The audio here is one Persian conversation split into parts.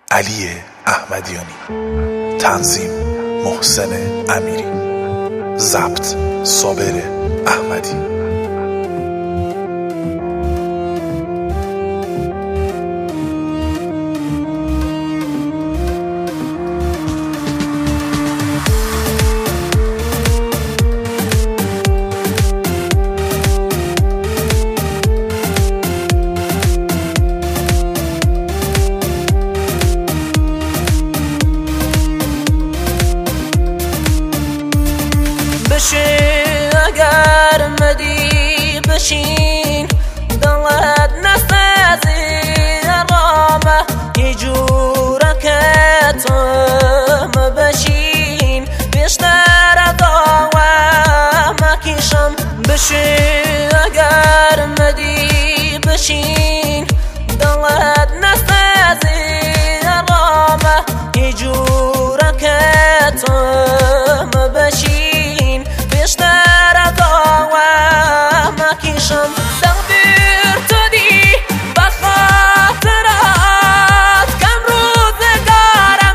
علی احمدیانی، تنظیم محسن امیری، ضبط صابر احمدی. اگر مدی بشین دلت نسازی رامه یه جوره که تو بشین بیشتر دوام کشم بشین اگر مدی بشین دلت نسازی رامه یه جوره که تو بشین بیشتر دوام کشم تقدیر تو دی بخاطرات کم روزگارم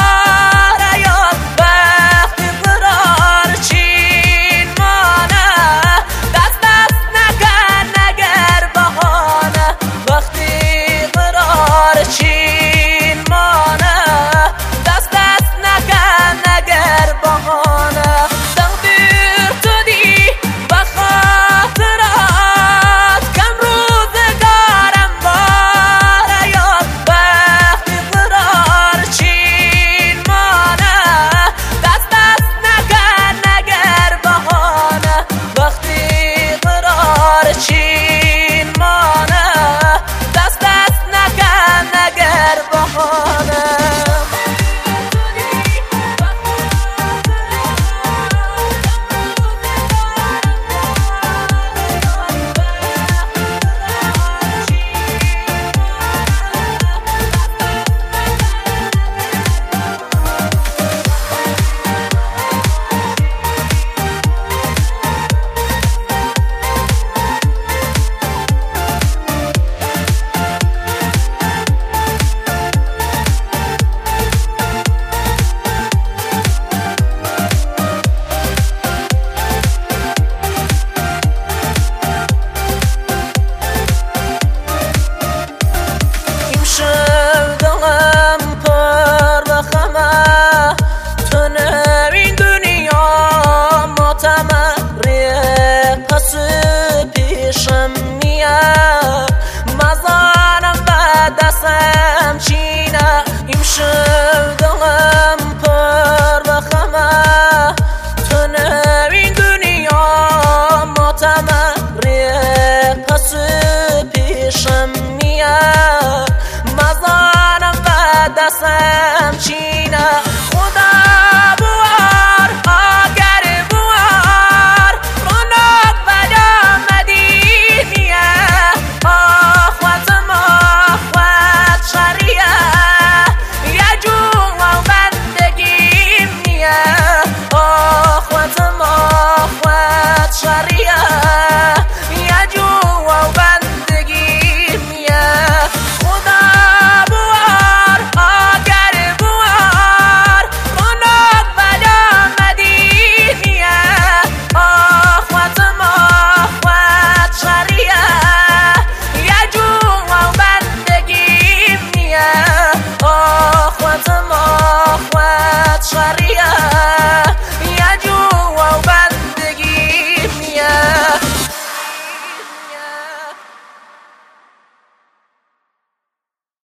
باره یاد وقتی قرار چین مانه دست نکن نگر بهانه وقتی قرار چین مانه دست نکن نگر بهانه پیشم میاد مزارم و دستم چی